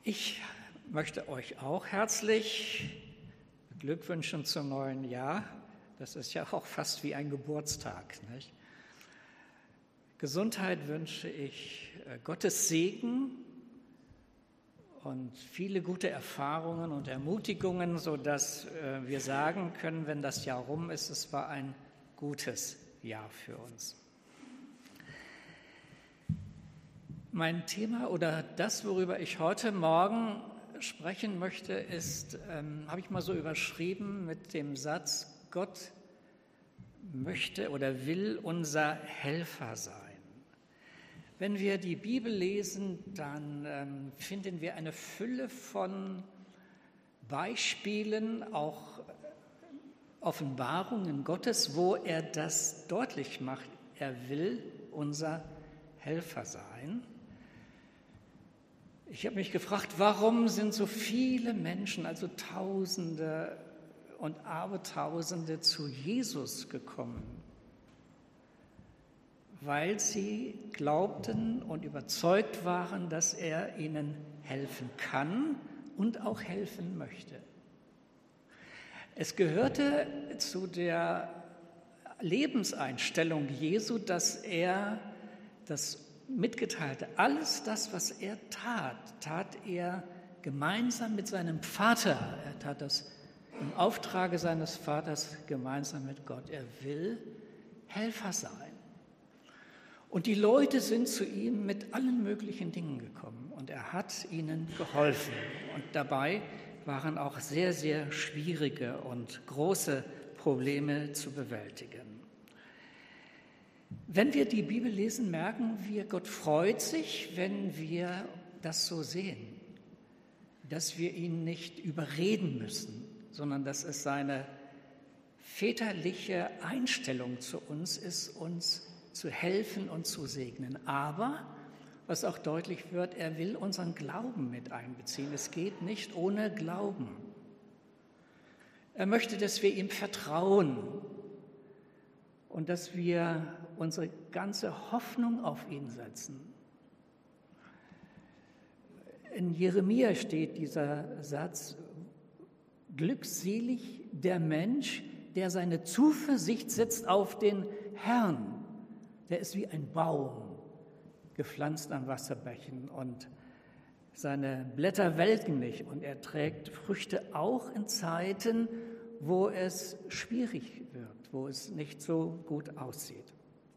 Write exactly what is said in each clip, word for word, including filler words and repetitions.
Ich möchte euch auch herzlich beglückwünschen zum neuen Jahr. Das ist ja auch fast wie ein Geburtstag, nicht? Gesundheit wünsche ich, Gottes Segen und viele gute Erfahrungen und Ermutigungen, sodass wir sagen können, wenn das Jahr rum ist, es war ein gutes Jahr für uns. Mein Thema oder das, worüber ich heute Morgen sprechen möchte, ist, ähm, habe ich mal so überschrieben mit dem Satz, Gott möchte oder will unser Helfer sein. Wenn wir die Bibel lesen, dann ähm, finden wir eine Fülle von Beispielen, auch Offenbarungen Gottes, wo er das deutlich macht. Er will unser Helfer sein. Ich habe mich gefragt, warum sind so viele Menschen, also Tausende und Abertausende, zu Jesus gekommen? Weil sie glaubten und überzeugt waren, dass er ihnen helfen kann und auch helfen möchte. Es gehörte zu der Lebenseinstellung Jesu, dass er das mitgeteilte, alles das, was er tat, tat er gemeinsam mit seinem Vater. Er tat das im Auftrage seines Vaters gemeinsam mit Gott. Er will Helfer sein. Und die Leute sind zu ihm mit allen möglichen Dingen gekommen und er hat ihnen geholfen. Und dabei waren auch sehr, sehr schwierige und große Probleme zu bewältigen. Wenn wir die Bibel lesen, merken wir, Gott freut sich, wenn wir das so sehen, dass wir ihn nicht überreden müssen, sondern dass es seine väterliche Einstellung zu uns ist, uns zu helfen und zu segnen. Aber, was auch deutlich wird, er will unseren Glauben mit einbeziehen. Es geht nicht ohne Glauben. Er möchte, dass wir ihm vertrauen und dass wir unsere ganze Hoffnung auf ihn setzen. In Jeremia steht dieser Satz, glückselig der Mensch, der seine Zuversicht setzt auf den Herrn. Der ist wie ein Baum, gepflanzt an Wasserbächen und seine Blätter welken nicht und er trägt Früchte auch in Zeiten, wo es schwierig wird, wo es nicht so gut aussieht.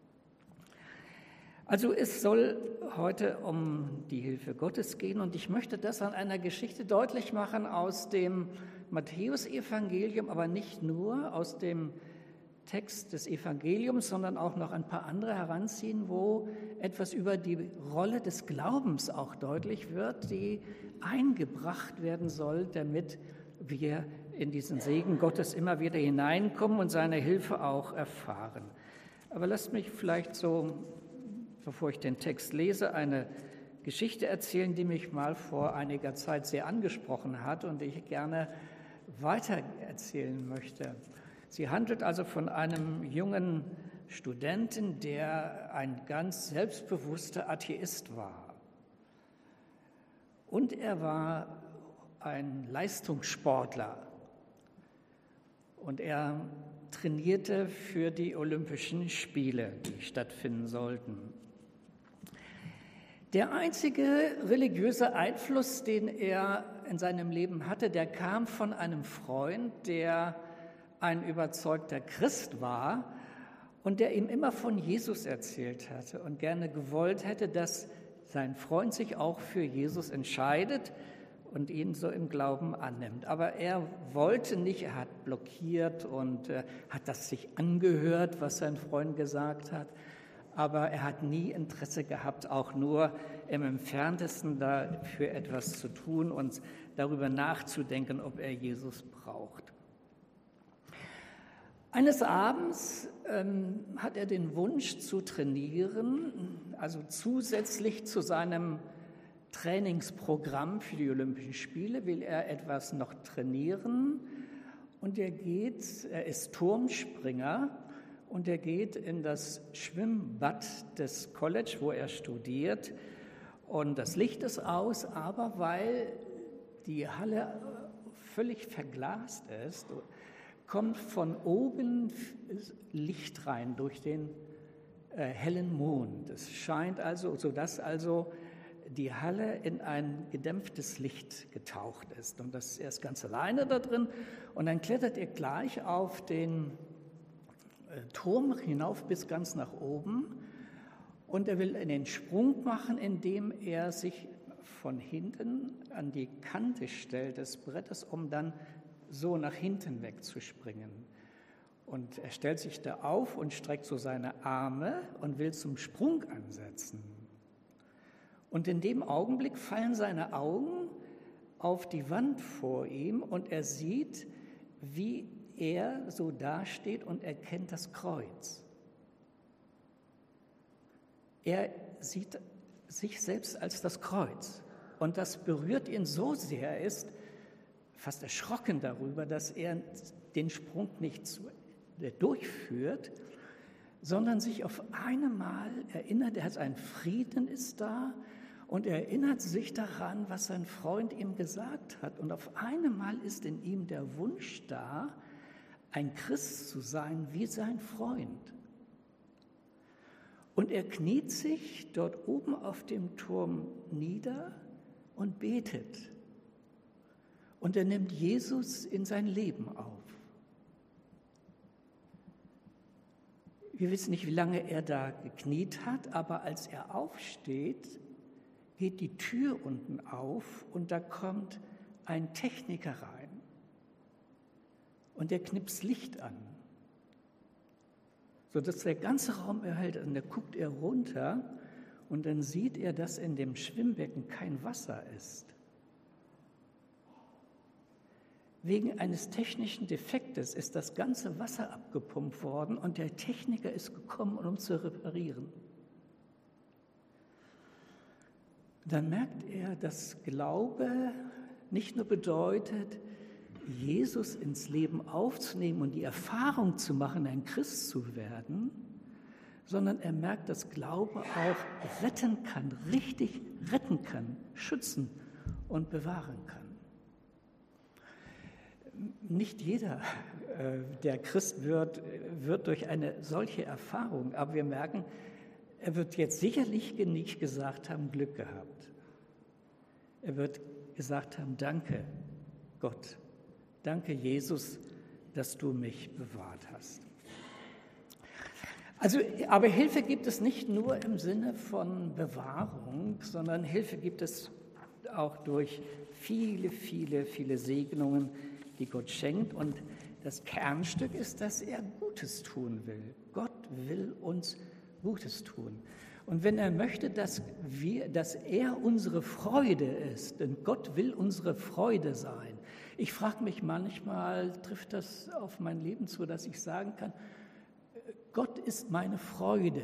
Also es soll heute um die Hilfe Gottes gehen und ich möchte das an einer Geschichte deutlich machen aus dem Matthäusevangelium, aber nicht nur aus dem Text des Evangeliums, sondern auch noch ein paar andere heranziehen, wo etwas über die Rolle des Glaubens auch deutlich wird, die eingebracht werden soll, damit wir in diesen Segen Gottes immer wieder hineinkommen und seine Hilfe auch erfahren. Aber lasst mich vielleicht so, bevor ich den Text lese, eine Geschichte erzählen, die mich mal vor einiger Zeit sehr angesprochen hat und die ich gerne weiter erzählen möchte. Sie handelt also von einem jungen Studenten, der ein ganz selbstbewusster Atheist war. Und er war ein Leistungssportler. Und er trainierte für die Olympischen Spiele, die stattfinden sollten. Der einzige religiöse Einfluss, den er in seinem Leben hatte, der kam von einem Freund, der ein überzeugter Christ war und der ihm immer von Jesus erzählt hatte und gerne gewollt hätte, dass sein Freund sich auch für Jesus entscheidet und ihn so im Glauben annimmt. Aber er wollte nicht, er hat blockiert und äh, hat das sich angehört, was sein Freund gesagt hat. Aber er hat nie Interesse gehabt, auch nur im Entferntesten dafür etwas zu tun und darüber nachzudenken, ob er Jesus braucht. Eines Abends ähm, hat er den Wunsch zu trainieren, also zusätzlich zu seinem Trainingsprogramm für die Olympischen Spiele will er etwas noch trainieren und er geht, er ist Turmspringer und er geht in das Schwimmbad des College, wo er studiert Und das Licht ist aus, aber weil die Halle völlig verglast ist, kommt von oben Licht rein durch den äh, hellen Mond. Es scheint also, sodass also die Halle in ein gedämpftes Licht getaucht ist. Und das, er ist ganz alleine da drin. Und dann klettert er gleich auf den äh, Turm hinauf bis ganz nach oben. Und er will einen Sprung machen, indem er sich von hinten an die Kante stellt des Brettes, um dann so nach hinten wegzuspringen. Und er stellt sich da auf und streckt so seine Arme und will zum Sprung ansetzen. Und in dem Augenblick fallen seine Augen auf die Wand vor ihm und er sieht, wie er so dasteht und erkennt das Kreuz. Er sieht sich selbst als das Kreuz und das berührt ihn so sehr, er ist fast erschrocken darüber, dass er den Sprung nicht durchführt, sondern sich auf einmal erinnert, er hat einen Frieden ist da und er erinnert sich daran, was sein Freund ihm gesagt hat. Und auf einmal ist in ihm der Wunsch da, ein Christ zu sein wie sein Freund. Und er kniet sich dort oben auf dem Turm nieder und betet. Und er nimmt Jesus in sein Leben auf. Wir wissen nicht, wie lange er da gekniet hat, aber als er aufsteht, geht die Tür unten auf und da kommt ein Techniker rein. Und der knipst Licht an, sodass der ganze Raum erhellt. Und da guckt er runter und dann sieht er, dass in dem Schwimmbecken kein Wasser ist. Wegen eines technischen Defektes ist das ganze Wasser abgepumpt worden und der Techniker ist gekommen, um zu reparieren. Dann merkt er, dass Glaube nicht nur bedeutet, Jesus ins Leben aufzunehmen und die Erfahrung zu machen, ein Christ zu werden, sondern er merkt, dass Glaube auch retten kann, richtig retten kann, schützen und bewahren kann. Nicht jeder, der Christ wird, wird durch eine solche Erfahrung, aber wir merken, er wird jetzt sicherlich nicht gesagt haben, Glück gehabt. Er wird gesagt haben, danke Gott, danke Jesus, dass du mich bewahrt hast. Also, aber Hilfe gibt es nicht nur im Sinne von Bewahrung, sondern Hilfe gibt es auch durch viele, viele, viele Segnungen, die Gott schenkt. Und das Kernstück ist, dass er Gutes tun will. Gott will uns Gutes tun. Und wenn er möchte, dass, wir, dass er unsere Freude ist, denn Gott will unsere Freude sein. Ich frage mich manchmal, trifft das auf mein Leben zu, dass ich sagen kann, Gott ist meine Freude.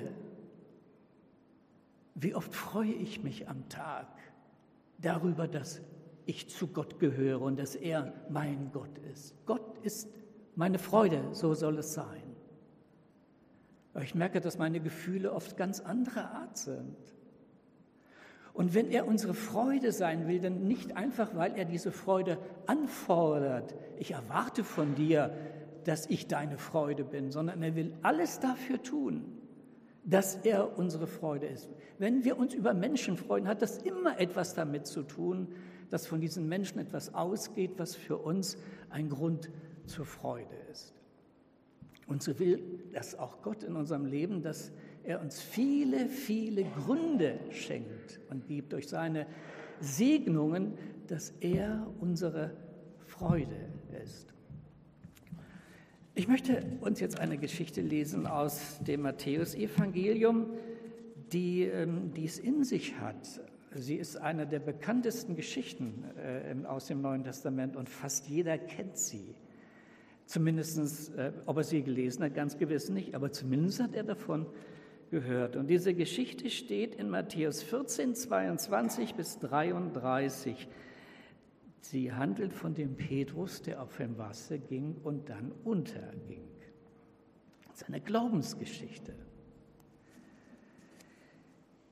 Wie oft freue ich mich am Tag darüber, dass ich zu Gott gehöre und dass er mein Gott ist. Gott ist meine Freude, so soll es sein. Aber ich merke, dass meine Gefühle oft ganz anderer Art sind. Und wenn er unsere Freude sein will, dann nicht einfach, weil er diese Freude anfordert. Ich erwarte von dir, dass ich deine Freude bin, sondern er will alles dafür tun, dass er unsere Freude ist. Wenn wir uns über Menschen freuen, hat das immer etwas damit zu tun, dass von diesen Menschen etwas ausgeht, was für uns ein Grund zur Freude ist. Und so will das auch Gott in unserem Leben, dass er uns viele, viele Gründe schenkt und gibt durch seine Segnungen, dass er unsere Freude ist. Ich möchte uns jetzt eine Geschichte lesen aus dem Matthäusevangelium, die, die es in sich hat. Sie ist eine der bekanntesten Geschichten äh, aus dem Neuen Testament und fast jeder kennt sie. Zumindest, äh, ob er sie gelesen hat, ganz gewiss nicht, aber zumindest hat er davon gehört. Und diese Geschichte steht in Matthäus vierzehn, zweiundzwanzig bis dreiunddreißig. Sie handelt von dem Petrus, der auf dem Wasser ging und dann unterging. Das ist eine Glaubensgeschichte.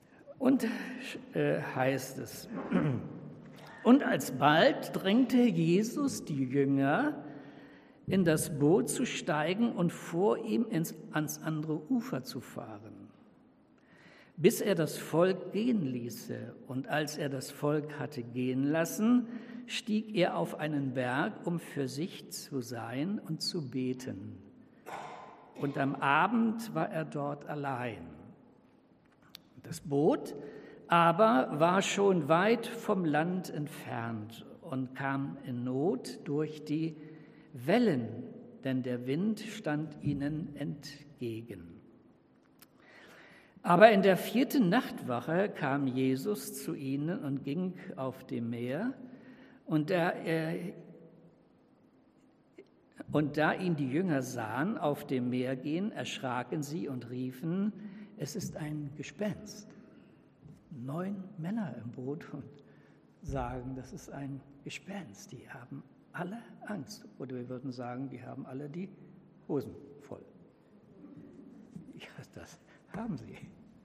Und äh, heißt es, und alsbald drängte Jesus die Jünger, in das Boot zu steigen und vor ihm ins, ans andere Ufer zu fahren, bis er das Volk gehen ließe. Und als er das Volk hatte gehen lassen, stieg er auf einen Berg, um für sich zu sein und zu beten. Und am Abend war er dort allein. Das Boot aber war schon weit vom Land entfernt und kam in Not durch die Wellen, denn der Wind stand ihnen entgegen. Aber in der vierten Nachtwache kam Jesus zu ihnen und ging auf dem Meer, und da, er, und da ihn die Jünger sahen auf dem Meer gehen, erschraken sie und riefen, es ist ein Gespenst. Neun Männer im Boot und sagen, das ist ein Gespenst. Die haben alle Angst. Oder wir würden sagen, die haben alle die Hosen voll. Ja, das haben sie.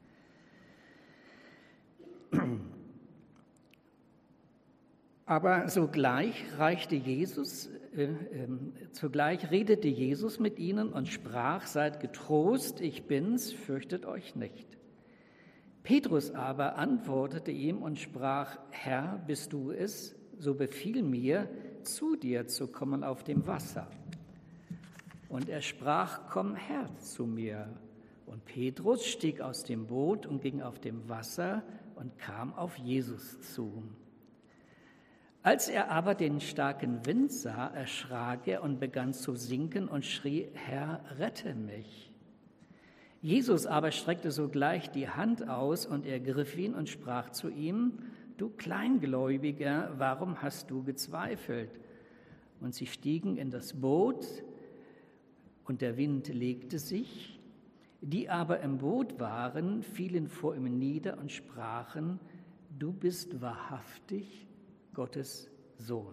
Aber sogleich reichte Jesus, äh, äh, zugleich redete Jesus mit ihnen und sprach, seid getrost, ich bin's, fürchtet euch nicht. Petrus aber antwortete ihm und sprach, Herr, bist du es, so befiehl mir, zu dir zu kommen auf dem Wasser. Und er sprach, komm her zu mir. Und Petrus stieg aus dem Boot und ging auf dem Wasser und kam auf Jesus zu. Als er aber den starken Wind sah, erschrak er und begann zu sinken und schrie, Herr, rette mich. Jesus aber streckte sogleich die Hand aus und ergriff ihn und sprach zu ihm, du Kleingläubiger, warum hast du gezweifelt? Und sie stiegen in das Boot, und der Wind legte sich. Die aber im Boot waren, fielen vor ihm nieder und sprachen, du bist wahrhaftig Gottes Sohn.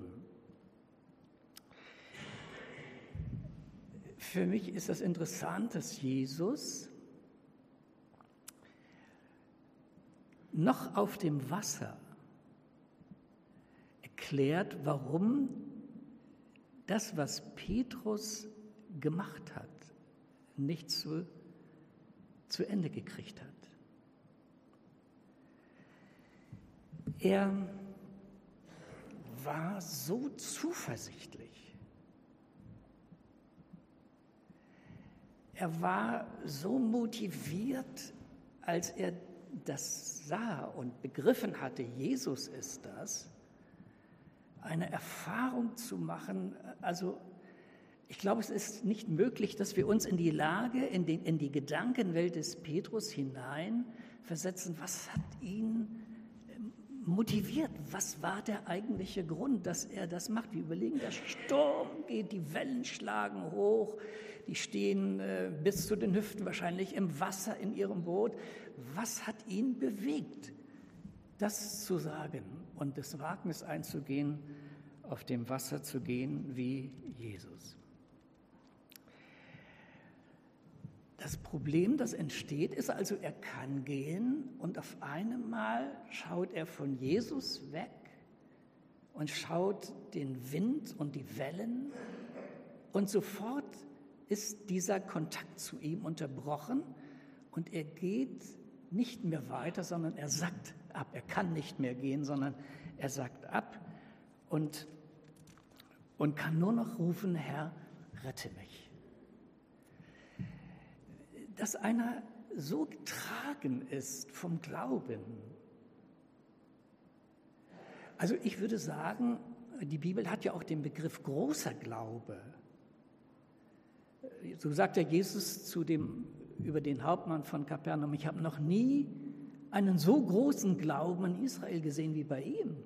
Für mich ist das interessant, dass Jesus noch auf dem Wasser erklärt, warum das, was Petrus gemacht hat, nicht zu, zu Ende gekriegt hat. Er war so zuversichtlich. Er war so motiviert, als er das sah und begriffen hatte, Jesus ist das, eine Erfahrung zu machen. Also ich glaube, es ist nicht möglich, dass wir uns in die Lage, in, den, in die Gedankenwelt des Petrus hinein versetzen. Was hat ihn motiviert? Was war der eigentliche Grund, dass er das macht? Wir überlegen, der Sturm geht, die Wellen schlagen hoch, die stehen äh, bis zu den Hüften wahrscheinlich im Wasser in ihrem Boot. Was hat ihn bewegt, das zu sagen und das Wagnis einzugehen, auf dem Wasser zu gehen wie Jesus? Das Problem, das entsteht, ist also, er kann gehen und auf einmal schaut er von Jesus weg und schaut den Wind und die Wellen und sofort ist dieser Kontakt zu ihm unterbrochen und er geht nicht mehr weiter, sondern er sackt ab. Er kann nicht mehr gehen, sondern er sackt ab und, und kann nur noch rufen, Herr, rette mich. Dass einer so getragen ist vom Glauben. Also ich würde sagen, die Bibel hat ja auch den Begriff großer Glaube. So sagt ja Jesus zu dem, über den Hauptmann von Kapernaum, ich habe noch nie einen so großen Glauben in Israel gesehen wie bei ihm.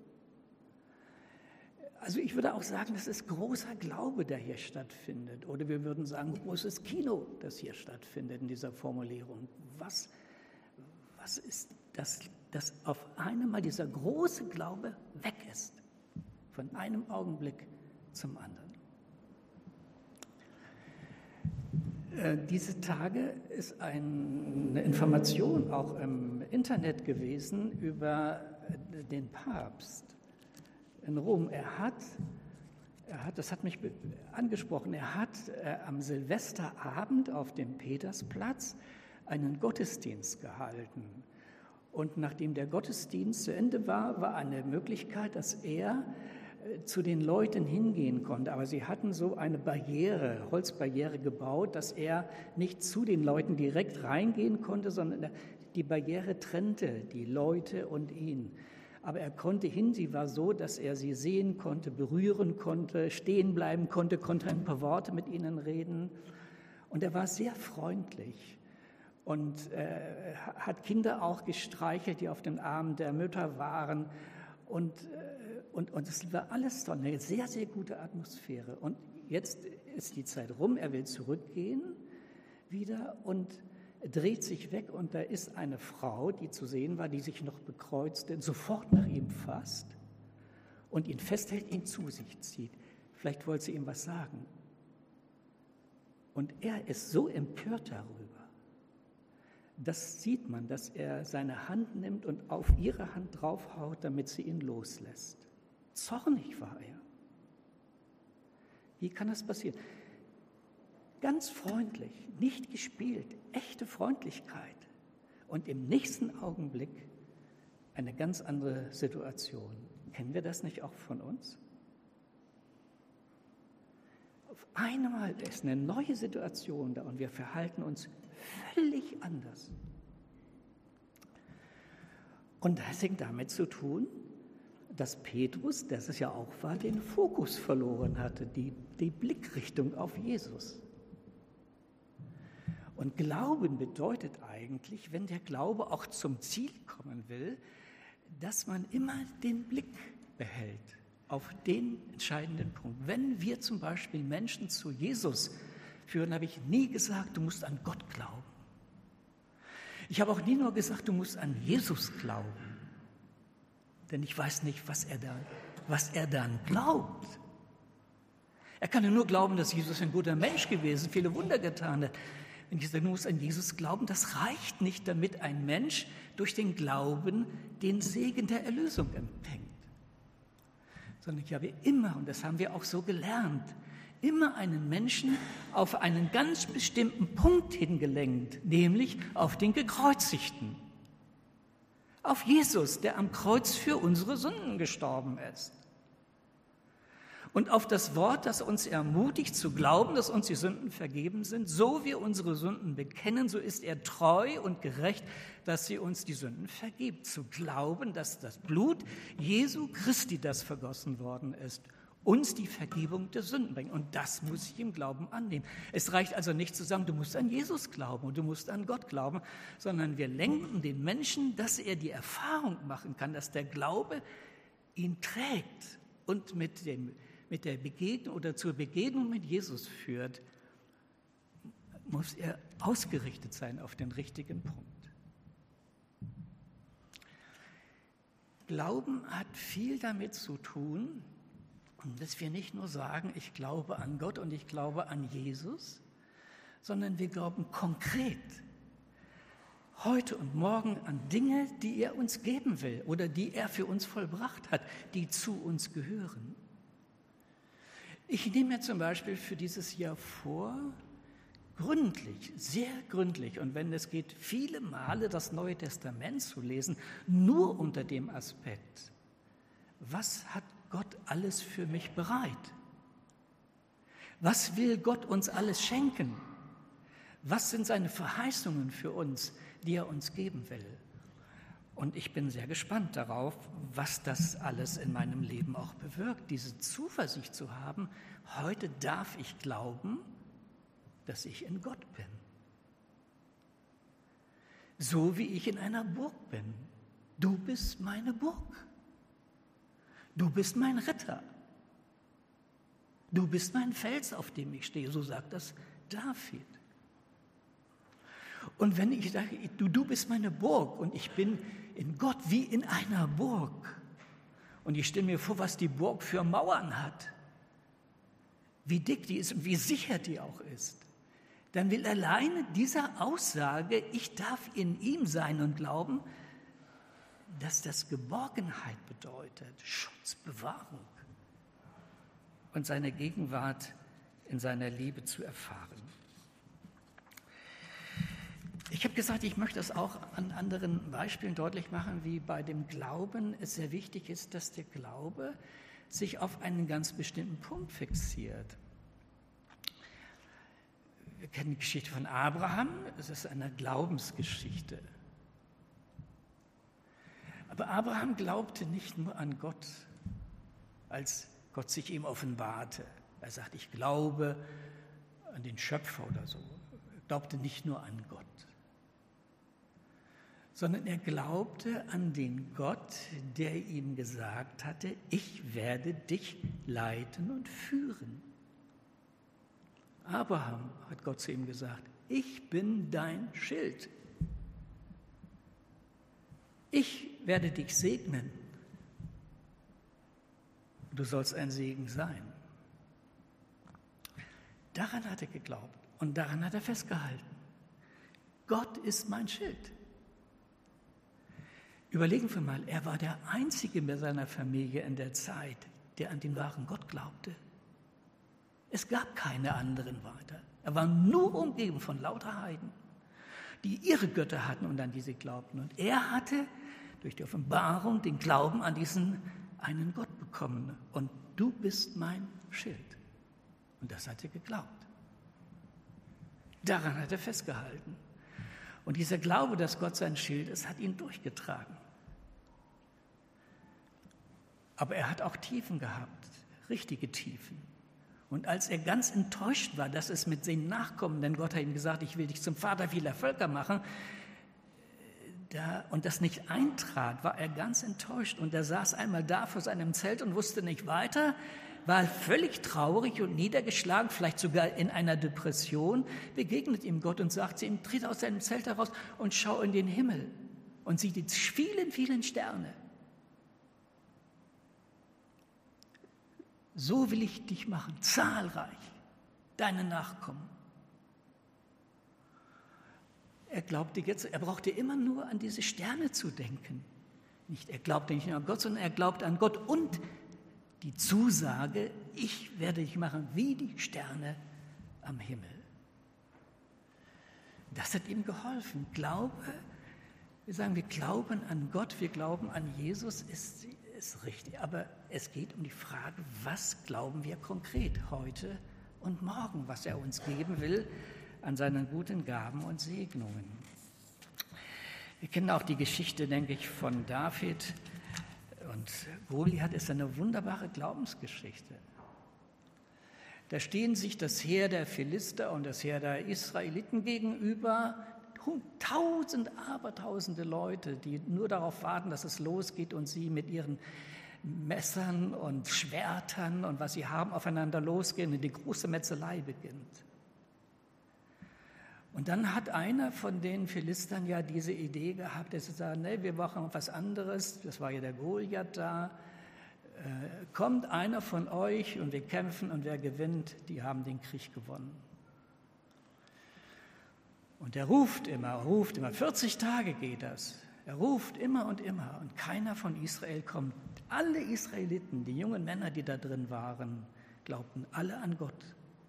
Also ich würde auch sagen, das ist großer Glaube, der hier stattfindet. Oder wir würden sagen, großes Kino, das hier stattfindet in dieser Formulierung. Was, was ist das, dass auf einmal dieser große Glaube weg ist, von einem Augenblick zum anderen? Äh, diese Tage ist ein, eine Information auch im Internet gewesen über den Papst in Rom. Er hat, er hat, das hat mich angesprochen, er hat äh, am Silvesterabend auf dem Petersplatz einen Gottesdienst gehalten. Und nachdem der Gottesdienst zu Ende war, war eine Möglichkeit, dass er äh, zu den Leuten hingehen konnte. Aber sie hatten so eine Barriere, Holzbarriere gebaut, dass er nicht zu den Leuten direkt reingehen konnte, sondern die Barriere trennte die Leute und ihn. Aber er konnte hin, sie war so, dass er sie sehen konnte, berühren konnte, stehen bleiben konnte, konnte ein paar Worte mit ihnen reden. Und er war sehr freundlich und äh, hat Kinder auch gestreichelt, die auf den Armen der Mütter waren. Und, äh, und, und es war alles toll, eine sehr, sehr gute Atmosphäre. Und jetzt ist die Zeit rum, er will zurückgehen wieder und dreht sich weg und da ist eine Frau, die zu sehen war, die sich noch bekreuzte, sofort nach ihm fasst und ihn festhält, ihn zu sich zieht. Vielleicht wollte sie ihm was sagen. Und er ist so empört darüber. Das sieht man, dass er seine Hand nimmt und auf ihre Hand draufhaut, damit sie ihn loslässt. Zornig war er. Wie kann das passieren? Ganz freundlich, nicht gespielt, echte Freundlichkeit. Und im nächsten Augenblick eine ganz andere Situation. Kennen wir das nicht auch von uns? Auf einmal ist eine neue Situation da und wir verhalten uns völlig anders. Und das hängt damit zu tun, dass Petrus, das es ja auch war, den Fokus verloren hatte, die, die Blickrichtung auf Jesus. Und Glauben bedeutet eigentlich, wenn der Glaube auch zum Ziel kommen will, dass man immer den Blick behält auf den entscheidenden Punkt. Wenn wir zum Beispiel Menschen zu Jesus führen, habe ich nie gesagt, du musst an Gott glauben. Ich habe auch nie nur gesagt, du musst an Jesus glauben. Denn ich weiß nicht, was er, da, was er dann glaubt. Er kann ja nur glauben, dass Jesus ein guter Mensch gewesen, viele Wunder getan hat. Wenn ich sage, du musst an Jesus glauben, das reicht nicht, damit ein Mensch durch den Glauben den Segen der Erlösung empfängt. Sondern ich habe immer, und das haben wir auch so gelernt, immer einen Menschen auf einen ganz bestimmten Punkt hingelenkt, nämlich auf den Gekreuzigten. Auf Jesus, der am Kreuz für unsere Sünden gestorben ist. Und auf das Wort, das uns ermutigt zu glauben, dass uns die Sünden vergeben sind. So wir unsere Sünden bekennen, so ist er treu und gerecht, dass sie uns die Sünden vergibt. Zu glauben, dass das Blut Jesu Christi, das vergossen worden ist, uns die Vergebung der Sünden bringt. Und das muss ich im Glauben annehmen. Es reicht also nicht zu sagen, du musst an Jesus glauben und du musst an Gott glauben, sondern wir lenken den Menschen, dass er die Erfahrung machen kann, dass der Glaube ihn trägt und mit dem mit der Begegnung oder zur Begegnung mit Jesus führt, muss er ausgerichtet sein auf den richtigen Punkt. Glauben hat viel damit zu tun, dass wir nicht nur sagen, ich glaube an Gott und ich glaube an Jesus, sondern wir glauben konkret heute und morgen an Dinge, die er uns geben will oder die er für uns vollbracht hat, die zu uns gehören. Ich nehme mir zum Beispiel für dieses Jahr vor, gründlich, sehr gründlich, und wenn es geht, viele Male das Neue Testament zu lesen, nur unter dem Aspekt, was hat Gott alles für mich bereit? Was will Gott uns alles schenken? Was sind seine Verheißungen für uns, die er uns geben will? Und ich bin sehr gespannt darauf, was das alles in meinem Leben auch bewirkt, diese Zuversicht zu haben, heute darf ich glauben, dass ich in Gott bin. So wie ich in einer Burg bin. Du bist meine Burg. Du bist mein Retter. Du bist mein Fels, auf dem ich stehe, so sagt das David. Und wenn ich sage, du, du bist meine Burg und ich bin in Gott wie in einer Burg und ich stelle mir vor, was die Burg für Mauern hat, wie dick die ist und wie sicher die auch ist, dann will alleine dieser Aussage, ich darf in ihm sein und glauben, dass das Geborgenheit bedeutet, Schutz, Bewahrung und seine Gegenwart in seiner Liebe zu erfahren. Ich habe gesagt, ich möchte das auch an anderen Beispielen deutlich machen, wie bei dem Glauben es sehr wichtig ist, dass der Glaube sich auf einen ganz bestimmten Punkt fixiert. Wir kennen die Geschichte von Abraham, es ist eine Glaubensgeschichte. Aber Abraham glaubte nicht nur an Gott, als Gott sich ihm offenbarte. Er sagt, ich glaube an den Schöpfer oder so. Er glaubte nicht nur an Gott, sondern er glaubte an den Gott, der ihm gesagt hatte, ich werde dich leiten und führen. Abraham, hat Gott zu ihm gesagt, ich bin dein Schild. Ich werde dich segnen. Du sollst ein Segen sein. Daran hat er geglaubt und daran hat er festgehalten. Gott ist mein Schild. Überlegen wir mal, er war der Einzige mit seiner Familie in der Zeit, der an den wahren Gott glaubte. Es gab keine anderen weiter. Er war nur umgeben von lauter Heiden, die ihre Götter hatten und an die sie glaubten. Und er hatte durch die Offenbarung den Glauben an diesen einen Gott bekommen. Und du bist mein Schild. Und das hat er geglaubt. Daran hat er festgehalten. Und dieser Glaube, dass Gott sein Schild ist, hat ihn durchgetragen. Aber er hat auch Tiefen gehabt, richtige Tiefen. Und als er ganz enttäuscht war, dass es mit den Nachkommen, denn Gott hat ihm gesagt, ich will dich zum Vater vieler Völker machen, da, und das nicht eintrat, war er ganz enttäuscht. Und er saß einmal da vor seinem Zelt und wusste nicht weiter, war völlig traurig und niedergeschlagen, vielleicht sogar in einer Depression, begegnet ihm Gott und sagt zu ihm, tritt aus seinem Zelt heraus und schau in den Himmel und sieh die vielen, vielen Sterne. So will ich dich machen, zahlreich, deine Nachkommen. Er glaubte jetzt, er brauchte immer nur an diese Sterne zu denken. Nicht, er glaubte nicht nur an Gott, sondern er glaubte an Gott und die Zusage, ich werde dich machen wie die Sterne am Himmel. Das hat ihm geholfen. Glaube, wir sagen, wir glauben an Gott, wir glauben an Jesus, ist, ist richtig. Aber es geht um die Frage, was glauben wir konkret heute und morgen, was er uns geben will an seinen guten Gaben und Segnungen. Wir kennen auch die Geschichte, denke ich, von David. Und Goliath ist eine wunderbare Glaubensgeschichte. Da stehen sich das Heer der Philister und das Heer der Israeliten gegenüber. Tausend, abertausende Leute, die nur darauf warten, dass es losgeht und sie mit ihren Messern und Schwertern und was sie haben, aufeinander losgehen und die große Metzelei beginnt. Und dann hat einer von den Philistern ja diese Idee gehabt, dass sie sagen, nee, wir machen was anderes, das war ja der Goliath da, äh, kommt einer von euch und wir kämpfen und wer gewinnt, die haben den Krieg gewonnen. Und er ruft immer, ruft immer, vierzig Tage geht das, er ruft immer und immer und keiner von Israel kommt. Alle Israeliten, die jungen Männer, die da drin waren, glaubten alle an Gott.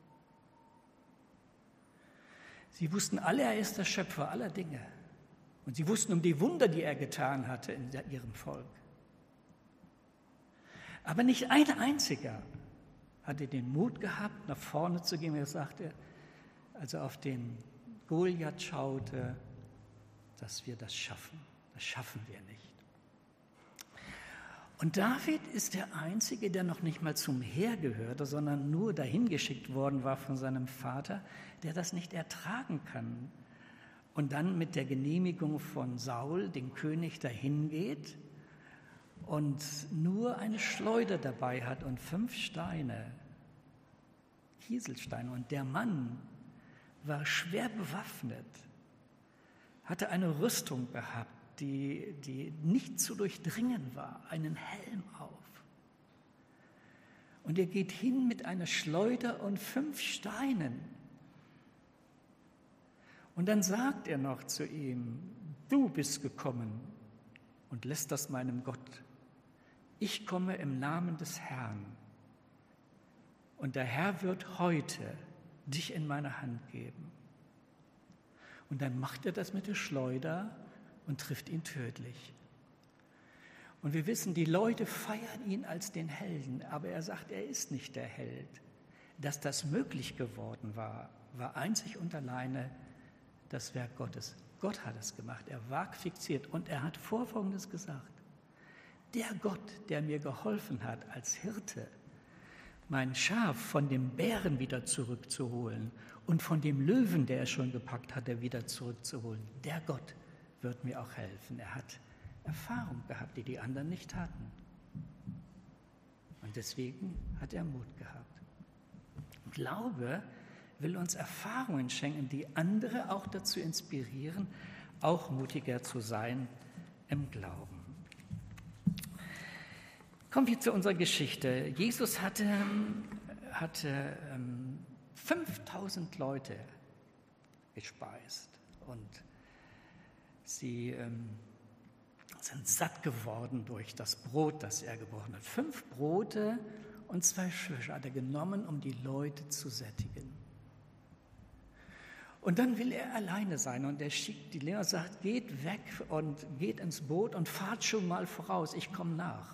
Sie wussten alle, er ist der Schöpfer aller Dinge. Und sie wussten um die Wunder, die er getan hatte in ihrem Volk. Aber nicht ein einziger hatte den Mut gehabt, nach vorne zu gehen. Er sagte, als er auf den Goliath schaute, dass wir das schaffen. Das schaffen wir nicht. Und David ist der Einzige, der noch nicht mal zum Heer gehörte, sondern nur dahin geschickt worden war von seinem Vater, der das nicht ertragen kann. Und dann mit der Genehmigung von Saul, dem König, dahin geht und nur eine Schleuder dabei hat und fünf Steine, Kieselsteine. Und der Mann war schwer bewaffnet, hatte eine Rüstung gehabt, die, die nicht zu durchdringen war, einen Helm auf. Und er geht hin mit einer Schleuder und fünf Steinen. Und dann sagt er noch zu ihm, du bist gekommen und lässt das meinem Gott. Ich komme im Namen des Herrn. Und der Herr wird heute dich in meine Hand geben. Und dann macht er das mit der Schleuder und trifft ihn tödlich. Und wir wissen, die Leute feiern ihn als den Helden, aber er sagt, er ist nicht der Held. Dass das möglich geworden war, war einzig und alleine das Werk Gottes. Gott hat es gemacht, er war fixiert und er hat Vorfolgendes gesagt. Der Gott, der mir geholfen hat als Hirte, mein Schaf von dem Bären wieder zurückzuholen und von dem Löwen, der er schon gepackt hatte, wieder zurückzuholen, der Gott wird mir auch helfen. Er hat Erfahrung gehabt, die die anderen nicht hatten. Und deswegen hat er Mut gehabt. Glaube will uns Erfahrungen schenken, die andere auch dazu inspirieren, auch mutiger zu sein im Glauben. Kommen wir zu unserer Geschichte. Jesus hatte, hatte ähm, fünftausend Leute gespeist und sie ähm, sind satt geworden durch das Brot, das er gebrochen hat. Fünf Brote und zwei Fische hat er genommen, um die Leute zu sättigen. Und dann will er alleine sein und er schickt die Lehrer und sagt, geht weg und geht ins Boot und fahrt schon mal voraus, ich komme nach.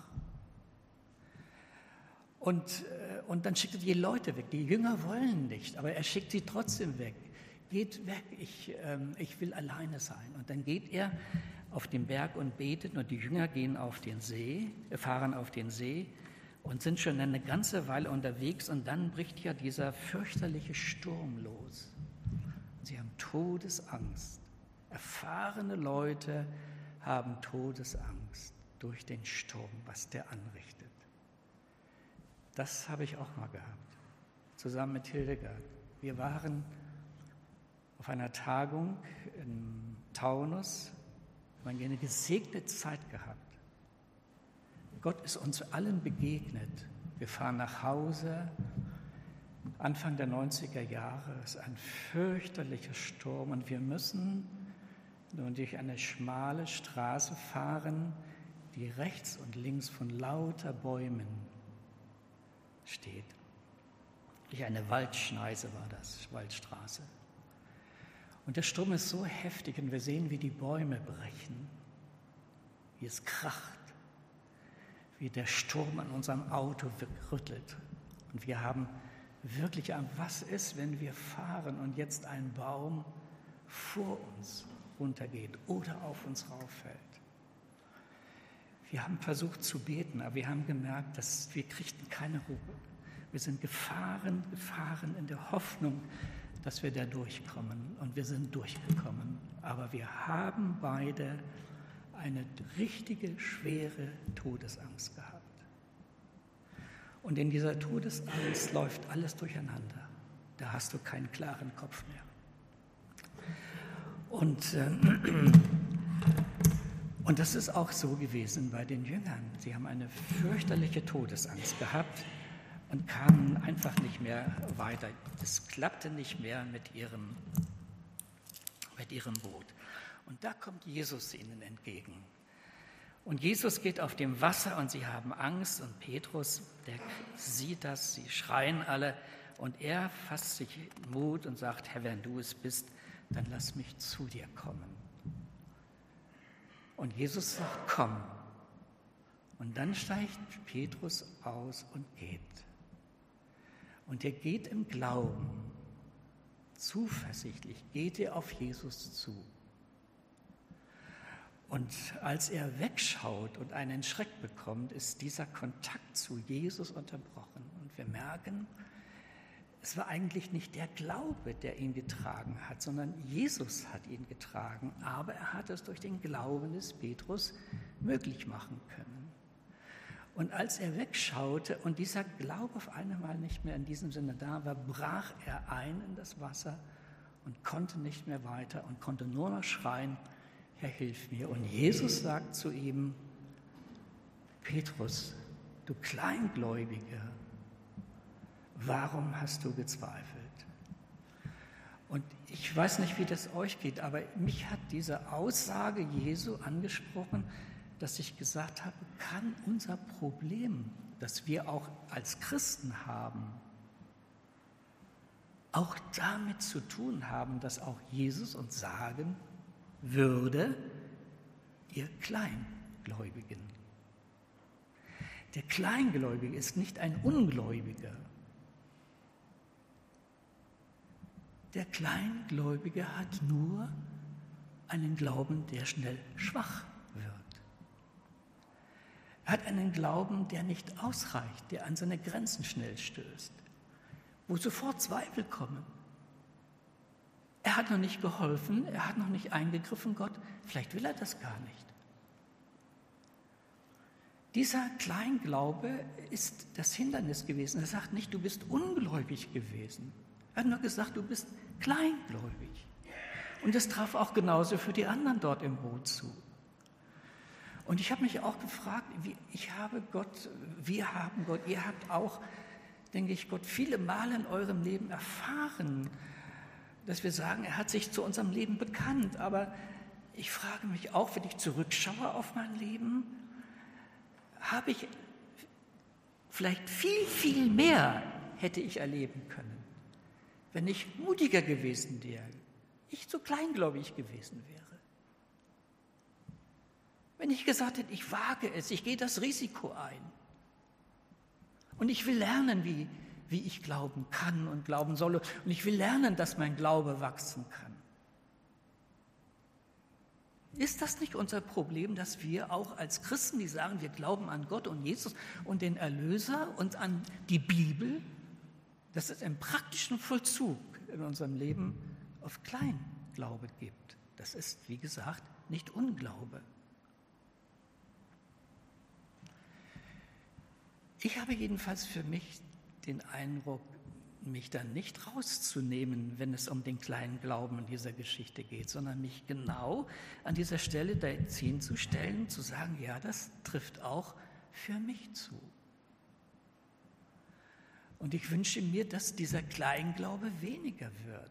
Und, und dann schickt er die Leute weg. Die Jünger wollen nicht, aber er schickt sie trotzdem weg. Geht weg, ich, ähm, ich will alleine sein. Und dann geht er auf den Berg und betet und die Jünger gehen auf den See, fahren auf den See und sind schon eine ganze Weile unterwegs und dann bricht ja dieser fürchterliche Sturm los. Sie haben Todesangst. Erfahrene Leute haben Todesangst durch den Sturm, was der anrichtet. Das habe ich auch mal gehabt, zusammen mit Hildegard. Wir waren auf einer Tagung im Taunus, haben eine gesegnete Zeit gehabt. Gott ist uns allen begegnet. Wir fahren nach Hause, Anfang der neunziger Jahre, es ist ein fürchterlicher Sturm und wir müssen nun durch eine schmale Straße fahren, die rechts und links von lauter Bäumen steht. Durch eine Waldschneise war das, Waldstraße. Und der Sturm ist so heftig und wir sehen, wie die Bäume brechen, wie es kracht, wie der Sturm an unserem Auto rüttelt. Und wir haben wirklich Angst, was ist, wenn wir fahren und jetzt ein Baum vor uns runtergeht oder auf uns rauffällt. Wir haben versucht zu beten, aber wir haben gemerkt, dass wir kriegten keine Ruhe. Wir sind gefahren, gefahren in der Hoffnung, dass wir da durchkommen. Und wir sind durchgekommen. Aber wir haben beide eine richtige, schwere Todesangst gehabt. Und in dieser Todesangst läuft alles durcheinander. Da hast du keinen klaren Kopf mehr. Und, äh, und das ist auch so gewesen bei den Jüngern. Sie haben eine fürchterliche Todesangst gehabt und kamen einfach nicht mehr weiter. Es klappte nicht mehr mit ihrem, mit ihrem Boot. Und da kommt Jesus ihnen entgegen. Und Jesus geht auf dem Wasser und sie haben Angst und Petrus, der sieht das, sie schreien alle und er fasst sich Mut und sagt, Herr, wenn du es bist, dann lass mich zu dir kommen. Und Jesus sagt, komm. Und dann steigt Petrus aus und geht. Und er geht im Glauben, zuversichtlich geht er auf Jesus zu. Und als er wegschaut und einen Schreck bekommt, ist dieser Kontakt zu Jesus unterbrochen. Und wir merken, es war eigentlich nicht der Glaube, der ihn getragen hat, sondern Jesus hat ihn getragen. Aber er hat es durch den Glauben des Petrus möglich machen können. Und als er wegschaute und dieser Glaube auf einmal nicht mehr in diesem Sinne da war, brach er ein in das Wasser und konnte nicht mehr weiter und konnte nur noch schreien, Herr, hilf mir. Und Jesus sagt zu ihm, Petrus, du Kleingläubiger, warum hast du gezweifelt? Und ich weiß nicht, wie das euch geht, aber mich hat diese Aussage Jesu angesprochen, dass ich gesagt habe, kann unser Problem, das wir auch als Christen haben, auch damit zu tun haben, dass auch Jesus uns sagen würde, ihr Kleingläubigen. Der Kleingläubige ist nicht ein Ungläubiger. Der Kleingläubige hat nur einen Glauben, der schnell schwach wird. Er hat einen Glauben, der nicht ausreicht, der an seine Grenzen schnell stößt, wo sofort Zweifel kommen. Er hat noch nicht geholfen, er hat noch nicht eingegriffen, Gott, vielleicht will er das gar nicht. Dieser Kleinglaube ist das Hindernis gewesen. Er sagt nicht, du bist ungläubig gewesen. Er hat nur gesagt, du bist kleingläubig. Und das traf auch genauso für die anderen dort im Boot zu. Und ich habe mich auch gefragt, wie, ich habe Gott, wir haben Gott, ihr habt auch, denke ich, Gott viele Male in eurem Leben erfahren, dass wir sagen, er hat sich zu unserem Leben bekannt. Aber ich frage mich auch, wenn ich zurückschaue auf mein Leben, habe ich vielleicht viel, viel mehr hätte ich erleben können, wenn ich mutiger gewesen wäre, ich so kleingläubig gewesen wäre. Wenn ich gesagt hätte, ich wage es, ich gehe das Risiko ein. Und ich will lernen, wie, wie ich glauben kann und glauben soll. Und ich will lernen, dass mein Glaube wachsen kann. Ist das nicht unser Problem, dass wir auch als Christen, die sagen, wir glauben an Gott und Jesus und den Erlöser und an die Bibel, dass es im praktischen Vollzug in unserem Leben auf Kleinglaube gibt? Das ist, wie gesagt, nicht Unglaube. Ich habe jedenfalls für mich den Eindruck, mich dann nicht rauszunehmen, wenn es um den kleinen Glauben in dieser Geschichte geht, sondern mich genau an dieser Stelle dazu hinzustellen, zu sagen, ja, das trifft auch für mich zu. Und ich wünsche mir, dass dieser Kleinglaube weniger wird.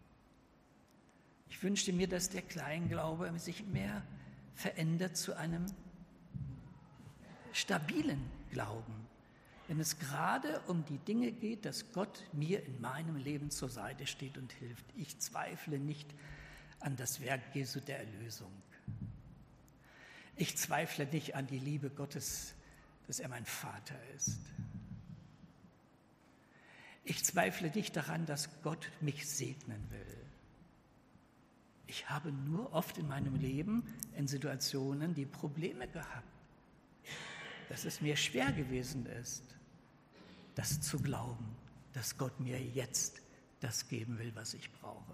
Ich wünsche mir, dass der Kleinglaube sich mehr verändert zu einem stabilen Glauben. Wenn es gerade um die Dinge geht, dass Gott mir in meinem Leben zur Seite steht und hilft. Ich zweifle nicht an das Werk Jesu der Erlösung. Ich zweifle nicht an die Liebe Gottes, dass er mein Vater ist. Ich zweifle nicht daran, dass Gott mich segnen will. Ich habe nur oft in meinem Leben in Situationen die Probleme gehabt, dass es mir schwer gewesen ist, das zu glauben, dass Gott mir jetzt das geben will, was ich brauche.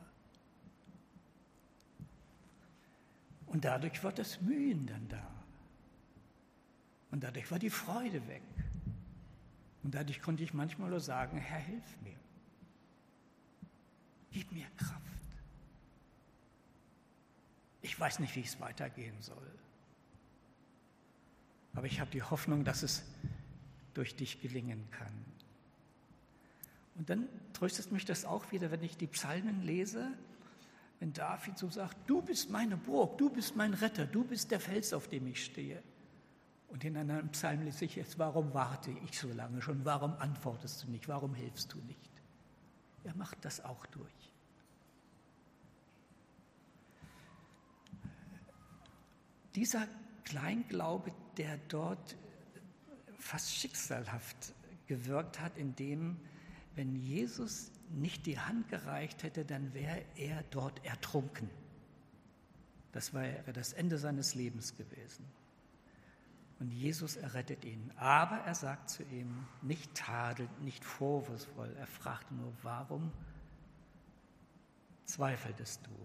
Und dadurch war das Mühen dann da. Und dadurch war die Freude weg. Und dadurch konnte ich manchmal nur sagen, Herr, hilf mir. Gib mir Kraft. Ich weiß nicht, wie es weitergehen soll. Aber ich habe die Hoffnung, dass es durch dich gelingen kann. Und dann tröstet mich das auch wieder, wenn ich die Psalmen lese, wenn David so sagt, du bist meine Burg, du bist mein Retter, du bist der Fels, auf dem ich stehe. Und in einem Psalm lese ich jetzt, warum warte ich so lange schon, warum antwortest du nicht, warum hilfst du nicht? Er macht das auch durch. Dieser Kleinglaube, der dort fast schicksalhaft gewirkt hat, indem, wenn Jesus nicht die Hand gereicht hätte, dann wäre er dort ertrunken. Das wäre das Ende seines Lebens gewesen. Und Jesus errettet ihn. Aber er sagt zu ihm, nicht tadelnd, nicht vorwurfsvoll. Er fragte nur, warum zweifeltest du?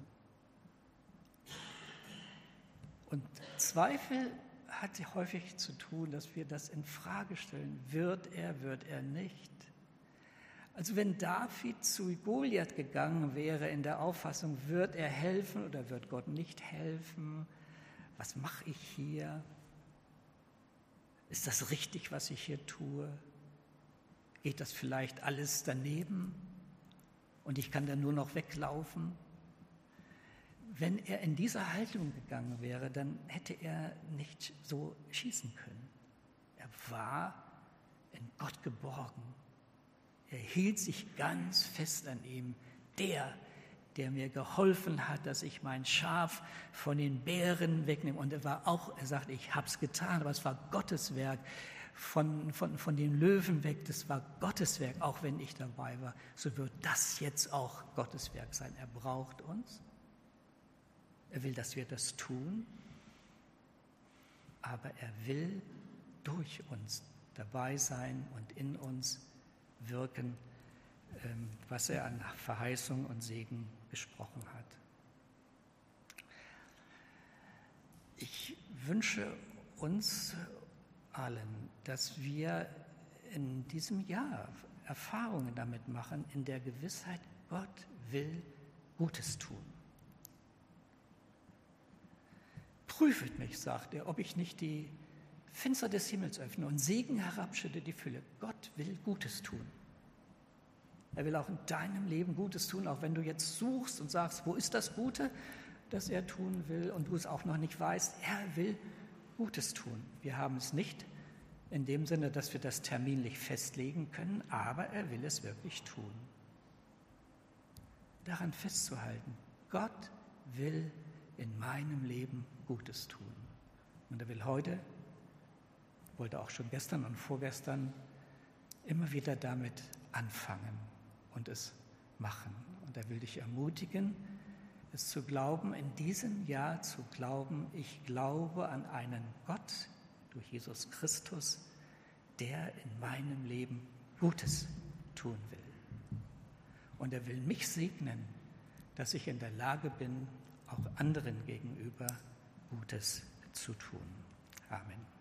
Und Zweifel hat häufig zu tun, dass wir das in Frage stellen. Wird er, wird er nicht? Also wenn David zu Goliath gegangen wäre in der Auffassung, wird er helfen oder wird Gott nicht helfen? Was mache ich hier? Ist das richtig, was ich hier tue? Geht das vielleicht alles daneben? und ich kann dann nur noch weglaufen. Wenn er in diese Haltung gegangen wäre, dann hätte er nicht so schießen können. Er war in Gott geborgen. Er hielt sich ganz fest an ihm. Der, der mir geholfen hat, dass ich mein Schaf von den Bären wegnehme. Und er war auch, er sagte, ich habe es getan, aber es war Gottes Werk. Von, von, von den Löwen weg, das war Gottes Werk, auch wenn ich dabei war. So wird das jetzt auch Gottes Werk sein. Er braucht uns. Er will, dass wir das tun. Aber er will durch uns dabei sein und in uns wirken, was er an Verheißung und Segen gesprochen hat. Ich wünsche uns allen, dass wir in diesem Jahr Erfahrungen damit machen, in der Gewissheit, Gott will Gutes tun. Prüfet mich, sagt er, ob ich nicht die Fenster des Himmels öffne und Segen herabschütte die Fülle. Gott will Gutes tun. Er will auch in deinem Leben Gutes tun, auch wenn du jetzt suchst und sagst, wo ist das Gute, das er tun will und du es auch noch nicht weißt. Er will Gutes tun. Wir haben es nicht in dem Sinne, dass wir das terminlich festlegen können, aber er will es wirklich tun. Daran festzuhalten, Gott will in meinem Leben Gutes tun. Und er will heute, wollte auch schon gestern und vorgestern, immer wieder damit anfangen und es machen. Und er will dich ermutigen, es zu glauben, in diesem Jahr zu glauben, ich glaube an einen Gott durch Jesus Christus, der in meinem Leben Gutes tun will. Und er will mich segnen, dass ich in der Lage bin, auch anderen gegenüber Gutes zu tun. Amen.